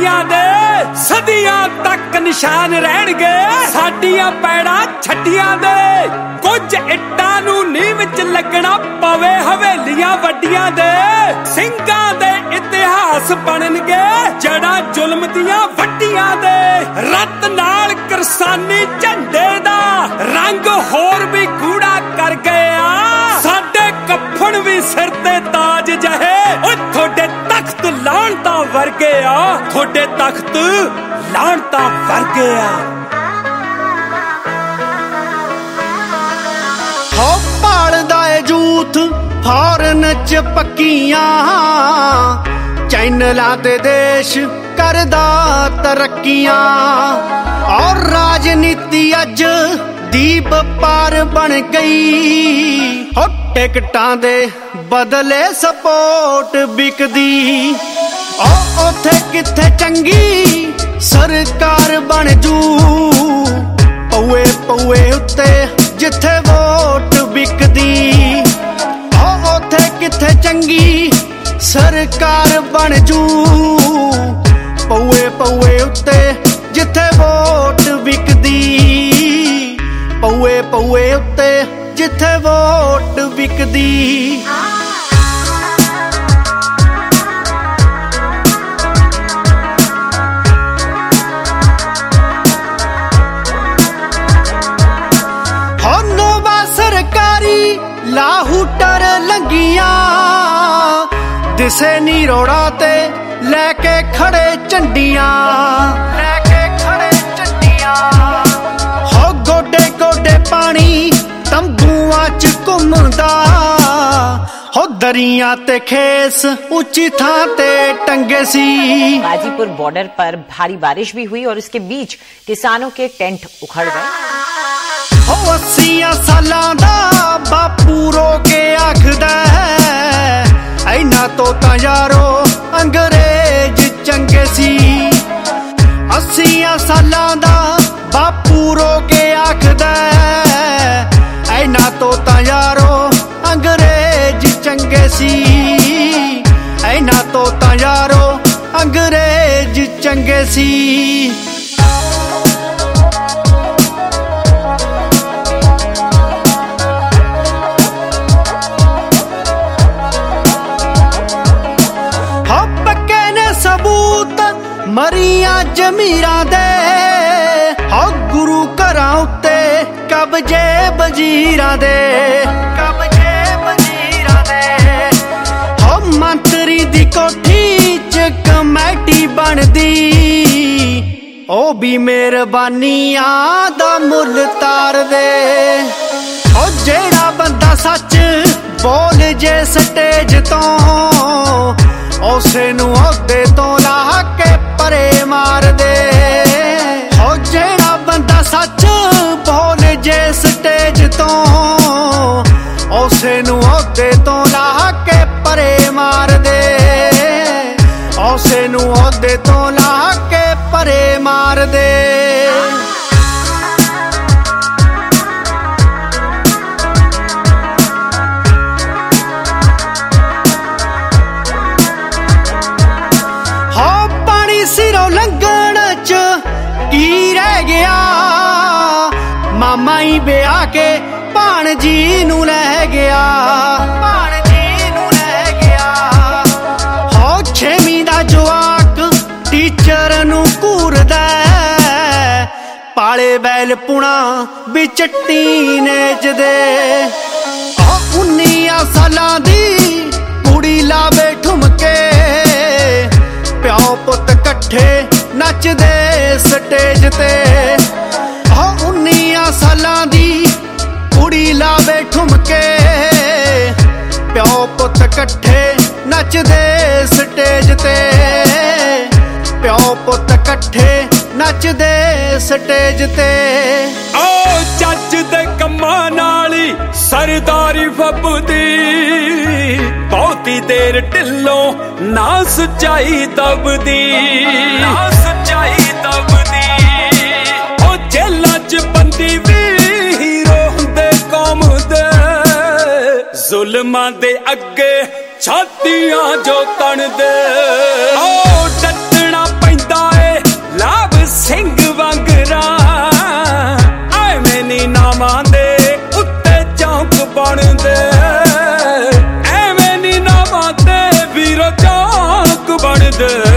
ਵੱਡੀਆਂ ਦੇ ਸਦੀਆਂ ਤੱਕ ਨਿਸ਼ਾਨ ਰਹਿਣਗੇ ਸਾਡੀਆਂ ਪੈੜਾਂ ਛੱਡੀਆਂ ਦੇ। ਕੁਝ ਇੱਟਾਂ ਨੂੰ ਨੀਂਹ ਵਿੱਚ ਲੱਗਣਾ ਪਵੇ ਹਵੇਲੀਆਂ ਵੱਡੀਆਂ ਦੇ। ਸਿੰਘਾਂ ਦੇ ਇਤਿਹਾਸ ਬਣਨਗੇ ਜੜਾਂ ਜ਼ੁਲਮ ਦੀਆਂ ਵੱਡੀਆਂ ਦੇ। ਰੱਤ ਨਾਲ ਕਿਰਸਾਨੀ ਝੰਡੇ ਦਾ ਰੰਗ ਹੋਰ ਵੀ ਗੂੜਾ ਕਰ ਗਿਆ ਸਾਡੇ ਕੱਫਣ ਵੀ ਸਿਰ ਤੇ ਤਾਜ ਜਹੇ। ਓ ਤੁਹਾਡੇ ਤਖਤ ਲਾਹਣਤਾਂ ਵਰਗੇ ਆ ਤੁਹਾਡੇ ਤਖਤ ਲਾਹਣਤਾਂ ਵਰਗੇ ਆ। ਹੋ ਭਾਲਦਾ ਏ ਜੂਥ ਫੌਰਨ ਚ ਪੱਕੀਆਂ ਚੈਨਲਾਂ ਤੇ ਦੇਸ਼ ਕਰਦਾ ਤਰੱਕੀਆਂ। ਔਰ ਰਾਜਨੀਤੀ ਅੱਜ ਦੀ ਵਪਾਰ ਬਣ ਗਈ ਹੋ ਟਿਕਟਾਂ ਦੇ ਬਦਲੇ ਸਪੋਰਟ ਵਿਕਦੀ। ਉਹ ਉੱਥੇ ਕਿੱਥੇ ਚੰਗੀ ਸਰਕਾਰ ਬਣ ਜੂ ਪਊਏ ਪਊਏ ਉੱਤੇ ਜਿੱਥੇ ਵੋਟ ਵਿਕਦੀ। ਉਹ ਉੱਥੇ ਕਿੱਥੇ ਚੰਗੀ ਸਰਕਾਰ ਬਣ ਜੂ ਪਊਏ ਪਊਏ ਉੱਤੇ ਜਿੱਥੇ ਵੋਟ ਵਿਕਦੀ। ਪਊਏ ਪਊਏ ਉੱਤੇ ਜਿੱਥੇ ਵੋਟ ਵਿਕਦੀ। ਨੋਵਾ ਸਰਕਾਰੀ ਲਾਹੂਟਰ ਲੰਗੀਆਂ ਦਿਸੇ ਨੀ ਰੋੜਾ ਤੇ ਲੈ ਕੇ ਖੜੇ ਝੰਡੀਆਂ। ਲੈ ਕੇ ਖੜੇ ਝੰਡੀਆਂ ਹੋ ਗੋਡੇ ਗੋਡੇ ਪਾਣੀ ਤੰਬੂਆਂ ਚ ਘੁੰਮਦਾ हो दरिया ते खेस ऊंची थां ते टंगे सी। गाजीपुर बॉर्डर पर भारी बारिश भी हुई और इसके बीच किसानों के टेंट उखड़ गए। हो 80 सालां दा बापू रो के आखदा ऐना तो तां यारो अंग्रेज चंगे सी। 80 सालां दा बापू रो के आखदा ऐना तो तां यारो अंग्रेज चंगे सी। ऐना तो तां यारो अंग्रेज चंगे सी। हो पक्के ने सबूत मरिया जमीरा दे हो गुरु घरां उत्ते कब्जे वजीरां दे। मंत्री दी कोठी च कमेटी बनदी ओ भी मेहरबानियां दा मुल तार दे। ओ जेड़ा बंदा सच बोल जे स्टेज तो उसे नूं ओहदे तो लाह के परे मार दे। ओ जेड़ा बंदा सच बोल जे स्टेज तो उसे नूं ओहदे तो लाह के परे मार दे। उसे नूं ओहदे तो लाह के परे मार दे। हो पानी सिरों लंघण च की रह गया मामा ही ब्याह के भाणजी नूं लै गया। छेवीं दा जवाक टीचर नूं घूरदा पाले बैल पुणा बिच टीनेज दे। 19 सालां दी कुड़ी लावे ठुमके प्यो पुत कट्ठे नचदे स्टेज ते। 19 सालां दी कुड़ी लावे ठुमके प्यो पुत कट्ठे नचदे स्टेज ते। प्यो पुत कट्ठे नचदे स्टेज ते। ओ जज दे कम्मां नाली सरदारी फबदी बहुती देर ढिलों ना सच्चाई दबदी। ना सच्चाई दबदी ओ जेलां च बंदी भी हीरो हुंदे कौम दे। जुल्मां दे अगे छातियां जो तन दे ओ डटना पैंदा ਦੇ